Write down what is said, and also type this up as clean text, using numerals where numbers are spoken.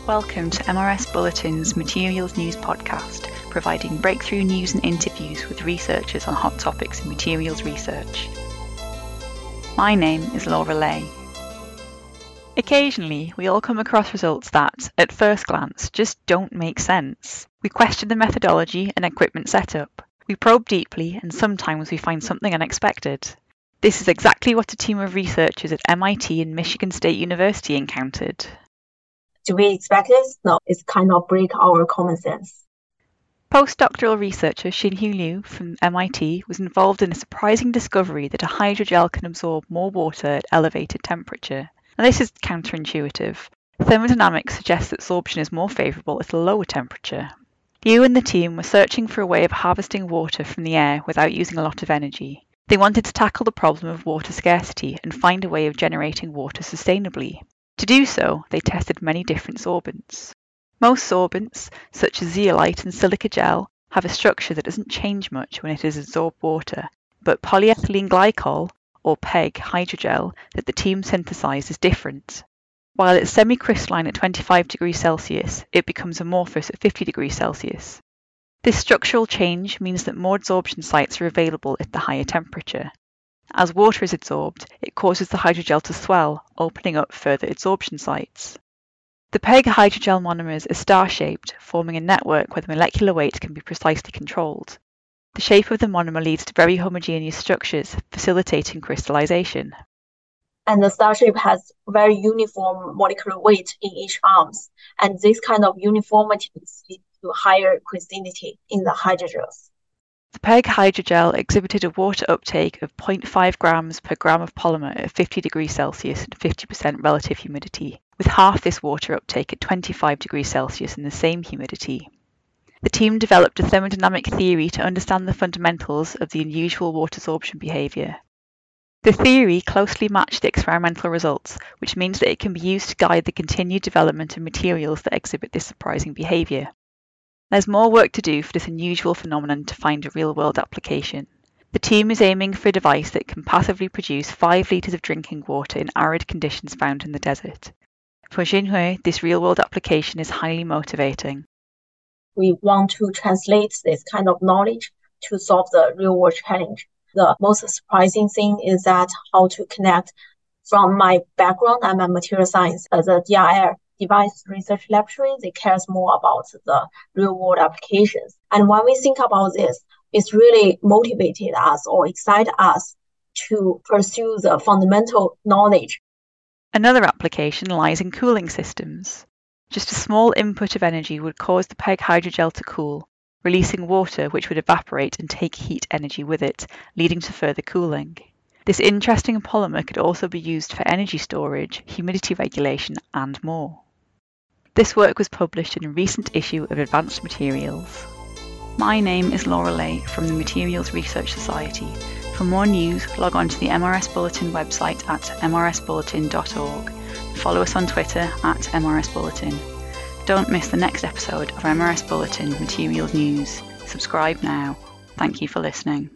Welcome to MRS Bulletin's Materials News podcast, providing breakthrough news and interviews with researchers on hot topics in materials research. My name is Laura Lay. Occasionally, we all come across results that, at first glance, just don't make sense. We question the methodology and equipment setup. We probe deeply, and sometimes we find something unexpected. This is exactly what a team of researchers at MIT and Michigan State University encountered. Do we expect this? No, it's kind of break our common sense. Postdoctoral researcher Xinhui Liu from MIT was involved in a surprising discovery that a hydrogel can absorb more water at elevated temperature. Now, this is counterintuitive. Thermodynamics suggests that absorption is more favourable at a lower temperature. Liu and the team were searching for a way of harvesting water from the air without using a lot of energy. They wanted to tackle the problem of water scarcity and find a way of generating water sustainably. To do so, they tested many different sorbents. Most sorbents, such as zeolite and silica gel, have a structure that doesn't change much when it has absorbed water, but polyethylene glycol, or PEG hydrogel, that the team synthesized is different. While it's semi-crystalline at 25 degrees Celsius, it becomes amorphous at 50 degrees Celsius. This structural change means that more adsorption sites are available at the higher temperature. As water is adsorbed, it causes the hydrogel to swell, opening up further adsorption sites. The PEG hydrogel monomers are star-shaped, forming a network where the molecular weight can be precisely controlled. The shape of the monomer leads to very homogeneous structures, facilitating crystallization. And the star shape has very uniform molecular weight in each arms, and this kind of uniformity leads to higher crystallinity in the hydrogels. The PEG hydrogel exhibited a water uptake of 0.5 grams per gram of polymer at 50 degrees Celsius and 50% relative humidity, with half this water uptake at 25 degrees Celsius and the same humidity. The team developed a thermodynamic theory to understand the fundamentals of the unusual water absorption behaviour. The theory closely matched the experimental results, which means that it can be used to guide the continued development of materials that exhibit this surprising behaviour. There's more work to do for this unusual phenomenon to find a real-world application. The team is aiming for a device that can passively produce 5 litres of drinking water in arid conditions found in the desert. For Xinhui, this real-world application is highly motivating. We want to translate this kind of knowledge to solve the real-world challenge. The most surprising thing is that how to connect from my background. I'm a material science as a DRL. Device Research Laboratory, they cares more about the real-world applications. And when we think about this, it's really motivated us or excited us to pursue the fundamental knowledge. Another application lies in cooling systems. Just a small input of energy would cause the PEG hydrogel to cool, releasing water which would evaporate and take heat energy with it, leading to further cooling. This interesting polymer could also be used for energy storage, humidity regulation, and more. This work was published in a recent issue of Advanced Materials. My name is Laura Lay from the Materials Research Society. For more news, log on to the MRS Bulletin website at mrsbulletin.org. Follow us on Twitter at MRS Bulletin. Don't miss the next episode of MRS Bulletin Materials News. Subscribe now. Thank you for listening.